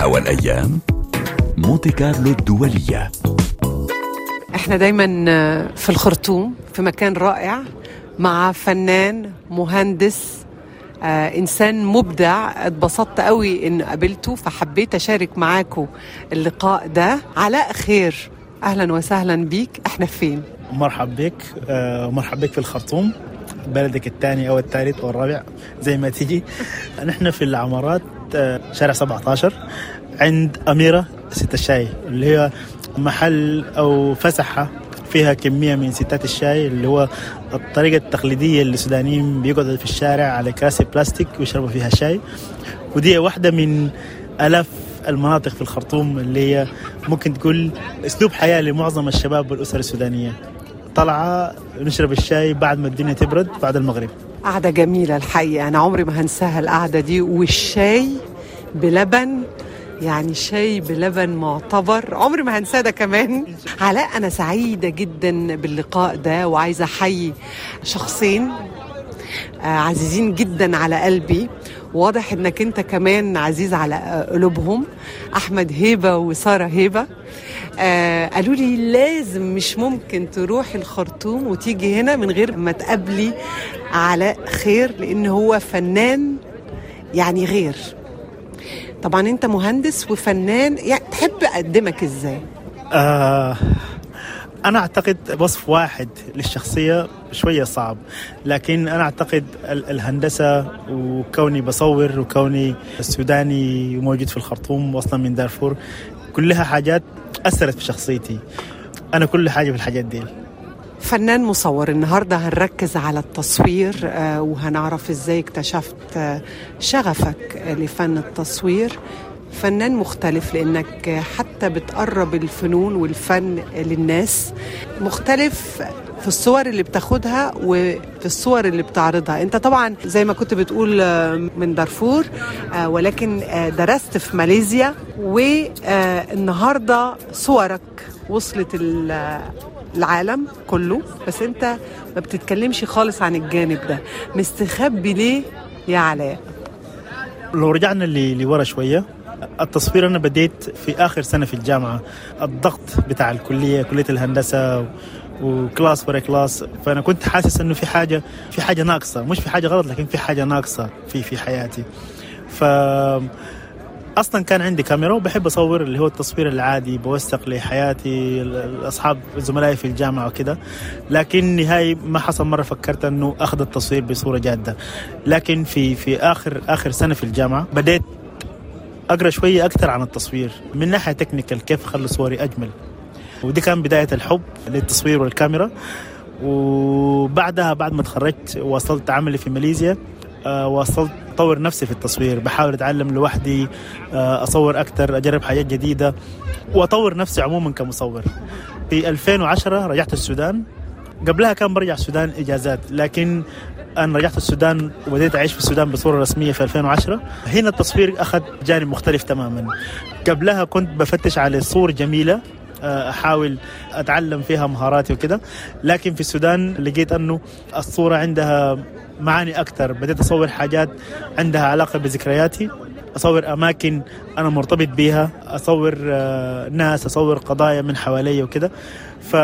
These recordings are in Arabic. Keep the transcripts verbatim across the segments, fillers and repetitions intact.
هوا الأيام مونتي كارلو الدولية. احنا دايما في الخرطوم في مكان رائع مع فنان مهندس آه إنسان مبدع. اتبسطت قوي إن قابلته فحبيت أشارك معاكم اللقاء ده. علاء خير، أهلا وسهلا بيك. احنا فين؟ مرحب بك آه مرحب بك في الخرطوم، بلدك الثاني أو الثالث أو الرابع زي ما تيجي. نحن في العمارات آه شارع سبعة عشر عند أميرة ست الشاي، اللي هي محل أو فسحة فيها كمية من ستات الشاي، اللي هو الطريقة التقليدية اللي السودانيين بيقعدوا في الشارع على كراسي بلاستيك ويشربوا فيها شاي. ودي واحدة من آلاف المناطق في الخرطوم اللي هي ممكن تقول أسلوب حياة لمعظم الشباب والأسر السودانية. طلعة نشرب الشاي بعد ما الدنيا تبرد بعد المغرب. قعدة جميلة الحقيقة، أنا عمري ما هنساها القعدة دي. والشاي بلبن، يعني شاي بلبن معتبر، عمري ما هنساه ده كمان. علاء، أنا سعيدة جدا باللقاء ده وعايزة أحيي شخصين عزيزين جدا على قلبي، واضح إنك أنت كمان عزيز على قلوبهم، أحمد هيبة وسارة هيبة. آه قالوا لي لازم مش ممكن تروح الخرطوم وتيجي هنا من غير ما تقابلي علاء خير، لأن هو فنان يعني غير. طبعا انت مهندس وفنان، يعني تحب اقدمك ازاي؟ آه انا اعتقد وصف واحد للشخصية شوية صعب، لكن انا اعتقد الهندسة وكوني بصور وكوني السوداني موجود في الخرطوم واصلا من دارفور، كلها حاجات اثرت في شخصيتي. انا كل حاجة في الحاجات دي. فنان مصور، النهاردة هنركز على التصوير آه وهنعرف ازاي اكتشفت آه شغفك آه لفن التصوير. فنان مختلف لانك حتى بتقرب الفنون والفن للناس، مختلف في الصور اللي بتاخدها وفي الصور اللي بتعرضها. انت طبعا زي ما كنت بتقول آه من دارفور، آه ولكن آه درست في ماليزيا، والنهاردة صورك وصلت العالم كله، بس انت ما بتتكلمش خالص عن الجانب ده. مستخبي ليه يا علاء؟ لو رجعنا لورا شوية، التصوير أنا بديت في آخر سنة في الجامعة. الضغط بتاع الكلية، كلية الهندسة وكلاس ورا كلاس، فأنا كنت حاسس إنه في حاجة في حاجة ناقصة، مش في حاجة غلط لكن في حاجة ناقصة في في حياتي. ف أصلاً كان عندي كاميرا وبحب أصور اللي هو التصوير العادي، بوثق لحياتي الأصحاب زملائي في الجامعة وكده، لكن نهاية ما حصل. مرة فكرت أنه أخذ التصوير بصورة جادة، لكن في في آخر آخر سنة في الجامعة بديت أقرأ شوية أكثر عن التصوير من ناحية تكنيكال، كيف أخلي صوري أجمل. ودي كان بداية الحب للتصوير والكاميرا. وبعدها بعد ما تخرجت وصلت عملي في ماليزيا، أه وصلت أطور نفسي في التصوير، بحاول أتعلم لوحدي، أه أصور أكتر، أجرب حاجات جديدة وأطور نفسي عموما كمصور. في ألفين وعشرة رجعت السودان. قبلها كان برجع السودان إجازات، لكن أنا رجعت السودان وبديت أعيش في السودان بصورة رسمية في ألفين وعشرة. هنا التصوير أخذ جانب مختلف تماما. قبلها كنت بفتش على صور جميلة أحاول أتعلم فيها مهاراتي وكده، لكن في السودان لقيت أنه الصورة عندها معاني أكتر. بديت أصور حاجات عندها علاقة بذكرياتي، أصور أماكن أنا مرتبط بيها، أصور ناس، أصور قضايا من حوالي وكده. ف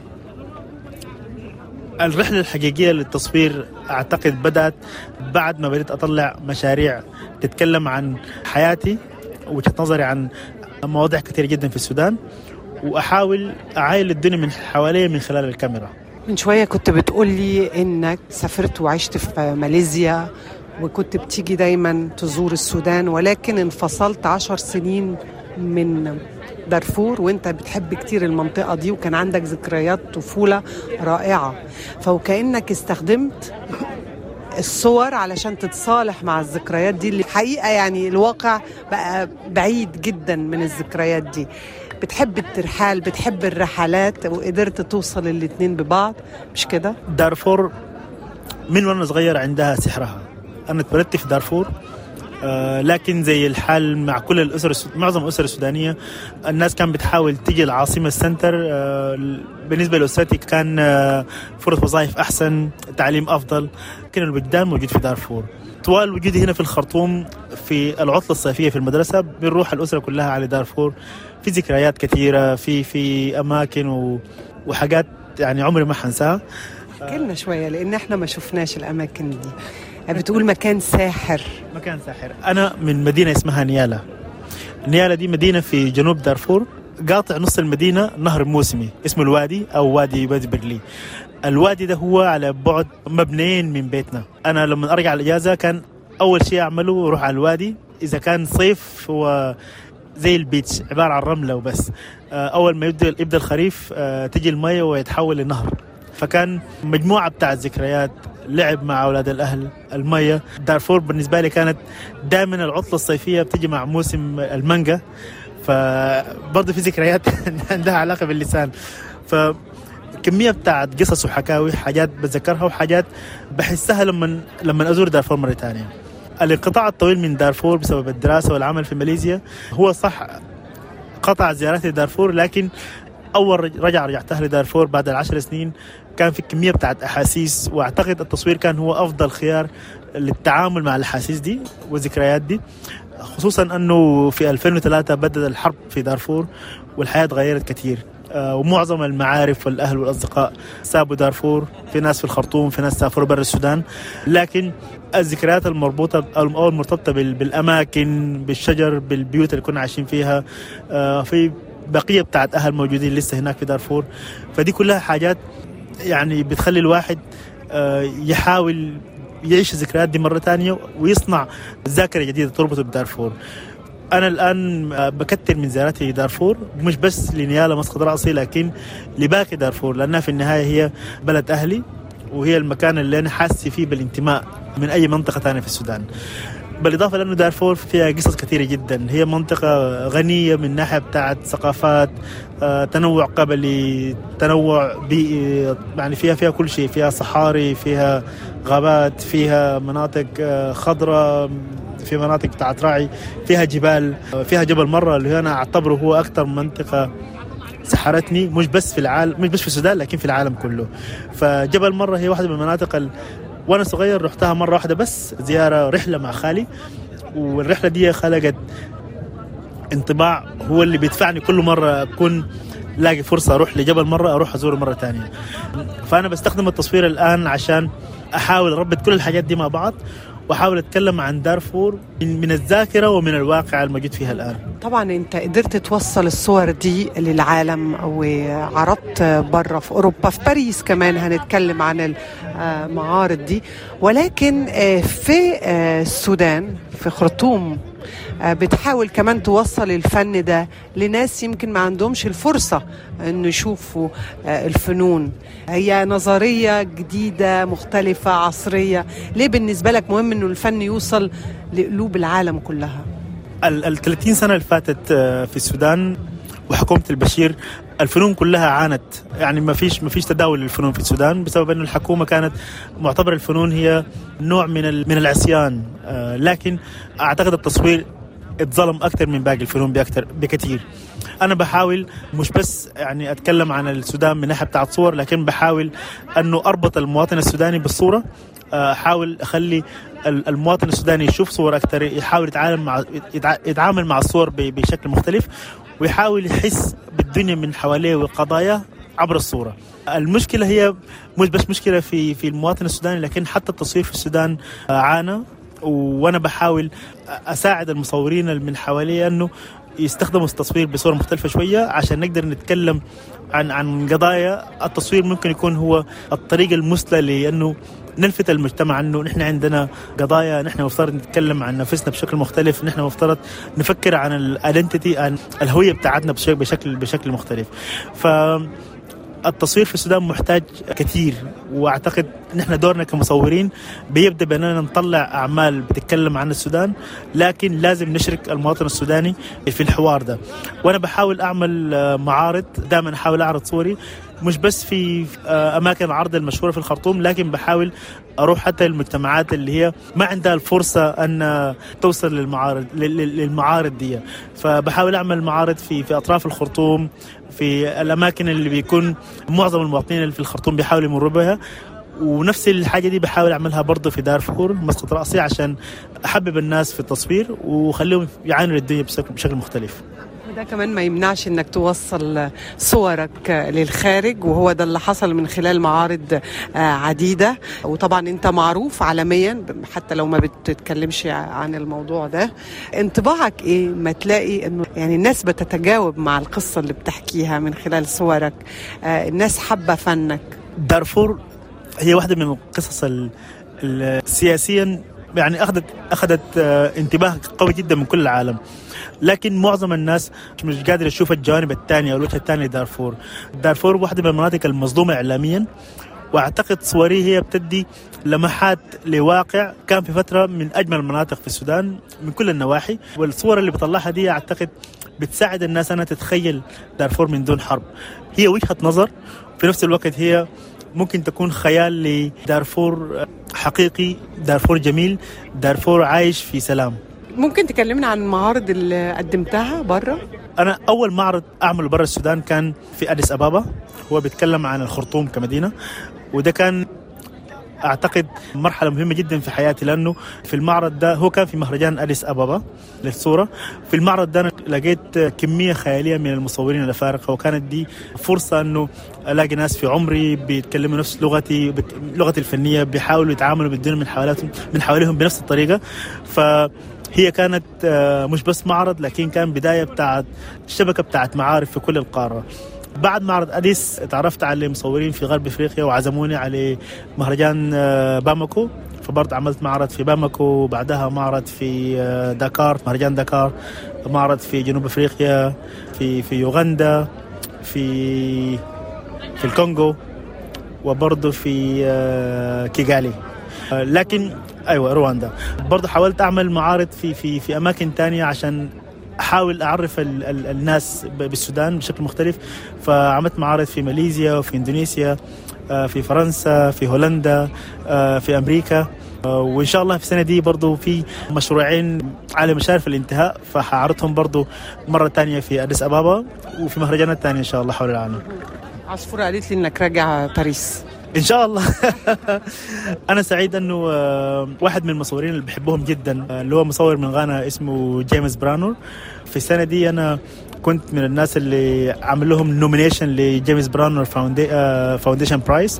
الرحلة الحقيقية للتصوير أعتقد بدأت بعد ما بديت أطلع مشاريع تتكلم عن حياتي وجهة نظري عن مواضيع كثيرة جدا في السودان، وأحاول أعاين الدنيا من حوالي من خلال الكاميرا. من شوية كنت بتقولي إنك سافرت وعشت في ماليزيا وكنت بتيجي دايما تزور السودان، ولكن انفصلت عشر سنين من دارفور وانت بتحب كتير المنطقة دي وكان عندك ذكريات طفولة رائعة، فوكأنك استخدمت الصور علشان تتصالح مع الذكريات دي اللي حقيقة يعني الواقع بقى بعيد جدا من الذكريات دي. بتحب الترحال، بتحب الرحلات، وقدرت توصل الاتنين ببعض، مش كده؟ دارفور من وانا صغير عندها سحرها. انا اتولدت في دارفور، آه لكن زي الحال مع كل الأسر السود... معظم الأسر السودانية الناس كان بتحاول تيجي العاصمة السنتر. آه بالنسبة لأسرتي كان آه فرص وظائف أحسن، تعليم أفضل، كان الوجدان موجود في دارفور. طوال وجودي هنا في الخرطوم في العطلة الصيفية في المدرسة بنروح الأسرة كلها على دارفور. في ذكريات كثيرة، في في أماكن وحاجات يعني عمري ما حنساها. احكي لنا شوية لأن احنا ما شفناش الأماكن دي. بتقول مكان ساحر. مكان ساحر. أنا من مدينة اسمها نيالا. نيالا دي مدينة في جنوب دارفور، قاطع نص المدينة نهر موسمي اسمه الوادي أو وادي وادي برلي. الوادي ده هو على بعد مبنيين من بيتنا. أنا لما أرجع الإجازة كان أول شيء أعمله أروح على الوادي. إذا كان صيف هو زي البيتش عبارة عن رملة وبس. أول ما يبدأ يبدأ الخريف تجي المية ويتحول لنهر. فكان مجموعة بتاع الذكريات، لعب مع أولاد الأهل، المية. دارفور بالنسبة لي كانت دائما العطلة الصيفية بتجي مع موسم المانجا، فبرضه في ذكريات عندها علاقة باللسان. فكمية بتاعت قصص وحكاوي، حاجات بتذكرها وحاجات بحسها لما لما أزور دارفور مرة تانية. الانقطاع الطويل من دارفور بسبب الدراسة والعمل في ماليزيا هو صح قطع زياراتي لدارفور، لكن أول رجع رجعتها لدارفور بعد العشر سنين كان في كمية بتاعت أحاسيس، وأعتقد التصوير كان هو أفضل خيار للتعامل مع الأحاسيس دي والذكريات دي، خصوصا أنه في ألفين وثلاثة بدأت الحرب في دارفور والحياة تغيرت كتير. ومعظم المعارف والأهل والأصدقاء سابوا دارفور، في ناس في الخرطوم، في ناس سافروا برا السودان، لكن الذكريات المربوطة أو المرتبطة بالأماكن، بالشجر، بالبيوت اللي كنا عايشين فيها، في بقية بتاعت أهل موجودين لسه هناك في دارفور. فدي كلها حاجات يعني بتخلي الواحد يحاول يعيش الذكريات دي مرة تانية ويصنع ذاكرة جديدة تربطه بدارفور. أنا الآن بكتر من زياراتي لدارفور، مش بس لنيالا مسقط رأسي لكن لباقي دارفور، لأنها في النهاية هي بلد أهلي وهي المكان اللي أنا حاسس فيه بالانتماء من أي منطقة تانية في السودان. بالإضافة لأنه دارفور فيها قصص كثيرة جدا، هي منطقة غنية من ناحية بتاعت ثقافات، تنوع قبلي، تنوع بيئي، يعني فيها فيها كل شيء، فيها صحاري، فيها غابات، فيها مناطق خضراء، في مناطق بتاعت راعي، فيها جبال، فيها جبل مرة اللي أنا أعتبره هو أكثر منطقة سحرتني مش بس في العالم، مش بس في السودان لكن في العالم كله. فجبل مرة هي واحدة من المناطق ال... وأنا صغير رحتها مرة واحدة بس زيارة رحلة مع خالي، والرحلة دي خلقت انطباع هو اللي بيدفعني كل مرة أكون لاقي فرصة أروح لجبل مرة أروح أزوره مرة تانية. فأنا بستخدم التصوير الآن عشان أحاول أربط كل الحاجات دي مع بعض وأحاول أتكلم عن دارفور من الذاكرة ومن الواقع الموجود فيها الآن. طبعا أنت قدرت توصل الصور دي للعالم وعرضت برا في أوروبا، في باريس كمان هنتكلم عن المعارض دي، ولكن في السودان في خرطوم بتحاول كمان توصل الفن ده لناس يمكن ما عندهمش الفرصة أن يشوفوا الفنون. هي نظرية جديدة مختلفة عصرية. ليه بالنسبة لك مهم أنه الفن يوصل لقلوب العالم كلها؟ الثلاثين سنة اللي فاتت في السودان وحكومة البشير الفنون كلها عانت، يعني ما فيش ما فيش تداول للفنون في السودان بسبب أن الحكومة كانت معتبرة الفنون هي نوع من من العصيان. لكن أعتقد التصوير اتظلم أكثر من باقي الفنون بأكثر بكثير. أنا بحاول مش بس يعني أتكلم عن السودان من ناحية بتاعت صور، لكن بحاول أنه أربط المواطن السوداني بالصورة، أحاول أخلي المواطن السوداني يشوف صور أكثر، يحاول يتعامل مع يتعامل مع الصور بشكل مختلف، ويحاول يحس بالدنيا من حواليه وقضايا عبر الصورة. المشكلة هي مش بس مشكلة في في المواطن السوداني، لكن حتى التصوير في السودان عانى، وأنا بحاول أساعد المصورين من حواليه أنه يستخدموا التصوير بصورة مختلفة شوية عشان نقدر نتكلم عن عن قضايا. التصوير ممكن يكون هو الطريقة المثلى لأنه نلفت المجتمع أنه نحن عندنا قضايا، نحن مفترض نتكلم عن نفسنا بشكل مختلف، نحن مفترض نفكر عن الأيدنتيتي، عن الهوية بتاعتنا بشكل بشكل مختلف. ف التصوير في السودان محتاج كثير، واعتقد نحن دورنا كمصورين بيبدا باننا نطلع اعمال بتتكلم عن السودان، لكن لازم نشرك المواطن السوداني في الحوار ده. وانا بحاول اعمل معارض، دائما احاول اعرض صوري مش بس في اماكن العرض المشهوره في الخرطوم، لكن بحاول اروح حتى المجتمعات اللي هي ما عندها الفرصه ان توصل للمعارض للمعارض دي. فبحاول اعمل معارض في في اطراف الخرطوم، في الاماكن اللي بيكون معظم المواطنين اللي في الخرطوم بيحاولوا يمروا بها، ونفس الحاجة دي بحاول أعملها برضو في دارفور مسقط رأسي عشان أحبب الناس في التصوير وخليهم يعانوا الدنيا بشكل مختلف. وده كمان ما يمنعش انك توصل صورك للخارج، وهو ده اللي حصل من خلال معارض عديدة. وطبعا انت معروف عالميا حتى لو ما بتتكلمش عن الموضوع ده. انطباعك ايه ما تلاقي انه يعني الناس بتتجاوب مع القصة اللي بتحكيها من خلال صورك، الناس حابة فنك؟ دارفور هي واحدة من القصص السياسيا يعني أخذت أخذت انتباه قوي جدا من كل العالم، لكن معظم الناس مش قادر يشوف الجانب الثاني أو الوجه الثاني لدارفور. دارفور واحدة من المناطق المظلومة إعلاميا، وأعتقد صوري هي بتدي لمحات لواقع كان في فترة من أجمل المناطق في السودان من كل النواحي، والصور اللي بطلعها دي أعتقد بتساعد الناس أنها تتخيل دارفور من دون حرب. هي وجهة نظر، في نفس الوقت هي ممكن تكون خيال لدارفور حقيقي، دارفور جميل، دارفور عايش في سلام. ممكن تكلمنا عن المعارض اللي قدمتها برا؟ أنا أول معرض أعمله برا السودان كان في أديس أبابا، هو بيتكلم عن الخرطوم كمدينة، وده كان أعتقد مرحلة مهمة جدا في حياتي، لأنه في المعرض ده هو كان في مهرجان أديس أبابا للصورة. في المعرض ده أنا لقيت كمية خيالية من المصورين الأفارقة، وكانت دي فرصة أنه ألاقي ناس في عمري بيتكلموا نفس لغتي، لغتي الفنية، بيحاولوا يتعاملوا بالدنيا من حواليهم من حواليهم بنفس الطريقة. فهي كانت مش بس معرض، لكن كان بداية بتاعت الشبكة بتاعت معارف في كل القارة. بعد معرض أديس تعرفت على مصورين في غرب أفريقيا وعزموني على مهرجان باماكو، فبرضه عملت معرض في باماكو، بعدها معرض في داكار، مهرجان داكار، معرض في جنوب أفريقيا، في في يوغندا، في في الكونغو، وبرضه في كيغالي، لكن أيوة رواندا. برضه حاولت أعمل معارض في في في أماكن تانية عشان أحاول أعرف ال ال الناس بالسودان بشكل مختلف. فعملت معارض في ماليزيا وفي إندونيسيا، في فرنسا، في هولندا، في أمريكا، وإن شاء الله في السنة دي برضو في مشروعين على مشارف الانتهاء، فحعرضهم برضو مرة تانية في أديس أبابا وفي مهرجانات تانية إن شاء الله حول العالم. عصفورة قالت لي إنك راجع باريس إن شاء الله. أنا سعيد أنه واحد من المصورين اللي بحبهم جدا اللي هو مصور من غانا اسمه جيمس برانور، في السنة دي أنا كنت من الناس اللي عمل لهم نومينيشن لجيمس برانور فاونديشن برايس،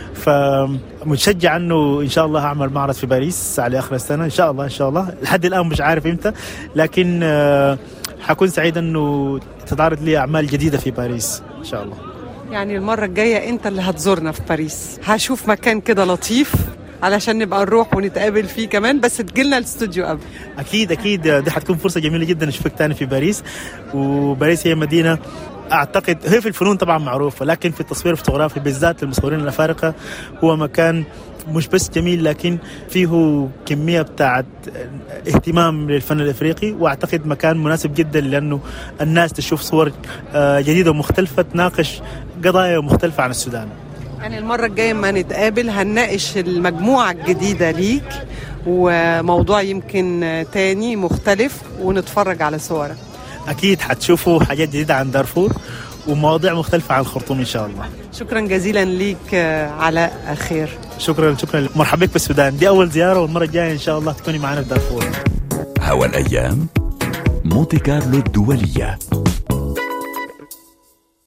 فمتشجع أنه إن شاء الله هعمل معرض في باريس على آخر السنة إن شاء الله. إن شاء الله لحد الآن مش عارف إمتى، لكن حكون سعيد أنه تتعرض لي أعمال جديدة في باريس إن شاء الله. يعني المرة الجاية أنت اللي هتزورنا في باريس، هشوف مكان كده لطيف علشان نبقى نروح ونتقابل فيه كمان، بس تجيلنا الاستوديو قبل. أكيد أكيد، دي حتكون فرصة جميلة جدا أشوفك تاني في باريس. وباريس هي مدينة أعتقد هي في الفنون طبعا معروفة، لكن في التصوير الفوتوغرافي بالذات للمصورين الأفارقة هو مكان مش بس جميل، لكن فيه كمية بتاعت اهتمام للفن الافريقي، واعتقد مكان مناسب جدا لانه الناس تشوف صور جديدة ومختلفة تناقش قضايا مختلفة عن السودان. يعني المرة الجاية ما نتقابل هنناقش المجموعة الجديدة ليك وموضوع يمكن تاني مختلف ونتفرج على صورك. اكيد حتشوفوا حاجات جديدة عن دارفور ومواضيع مختلفة عن الخرطوم إن شاء الله. شكرا جزيلا ليك علاء خير. شكرا شكرا، مرحبا بك في السودان، دي أول زيارة والمرة الجاية إن شاء الله تكوني معنا في دارفور. هوا الأيام، مونتي كارلو الدولية.